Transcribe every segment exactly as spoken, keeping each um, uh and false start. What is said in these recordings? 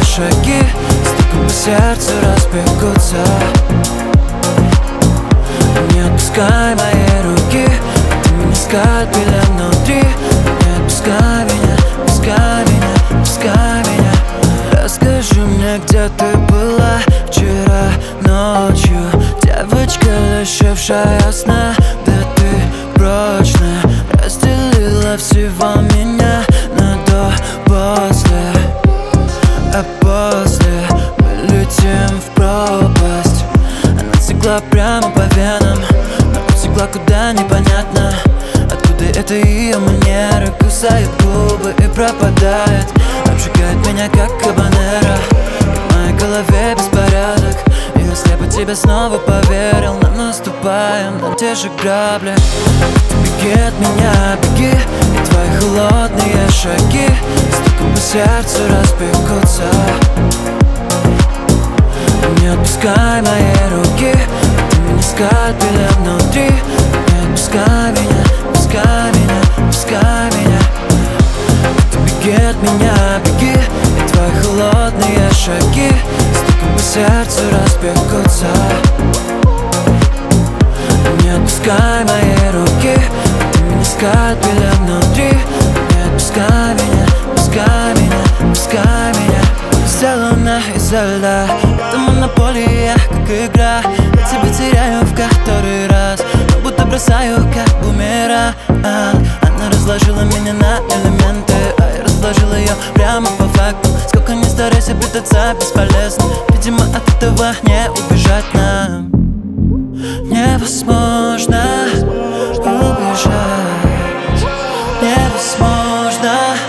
шаги стуком по сердцу разбегутся. Не отпускай мои руки, ты меня скальпелем внутри. Не отпускай меня, пускай меня, пускай меня. Расскажи мне, где ты была вчера ночью, девочка, лишившая сна. Да ты прочно разделила всего меня на до, после. А после мы летим в пропасть. Она текла прямо по венам, но утекла куда непонятно. Откуда это ее манера? Кусает губы и пропадает, обжигает меня как хабанера. В моей голове беспорядок, и если бы тебе снова поверил, нам наступаем на те же грабли. Беги от меня, беги, и твои холодные шаги стуком по сердцу разбегутся. Не отпускай мои руки, ты меня скальпелем внутри. Не отпускай меня, пускай меня, пускай меня. Ты беги от меня, беги, и твои холодные шаги стуком по сердцу разбегутся. Не отпускай мои руки, ты меня скальпелем внутри. Не отпускай меня, пускай меня, пускай меня. Сделана изо льда, это монополия, как игра. Я тебя теряю в который раз, но будто бросаю как бумеранг. Она разложила меня на элементы, а я разложил ее прямо по факту. Сколько ни старайся пытаться, бесполезно. Видимо, от этого не убежать нам. Невозможно убежать, невозможно.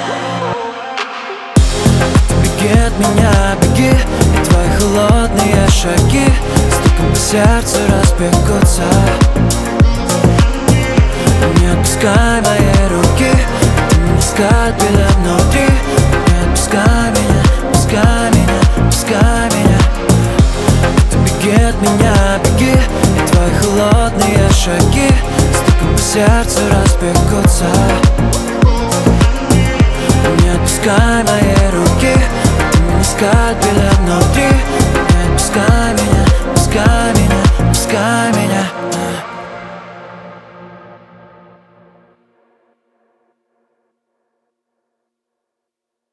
Беги от меня, беги, и твои холодные шаги стуком по сердцу разбегутся. Не отпускай мои руки, ты меня скальпелем внутри. Не отпускай меня, пускай меня, пускай меня. Ты беги от меня, беги, и твои холодные шаги стуком по сердцу разбегутся. Не отпускай мои руки, ты меня скальпелем внутри. Не отпускай меня, пускай меня, пускай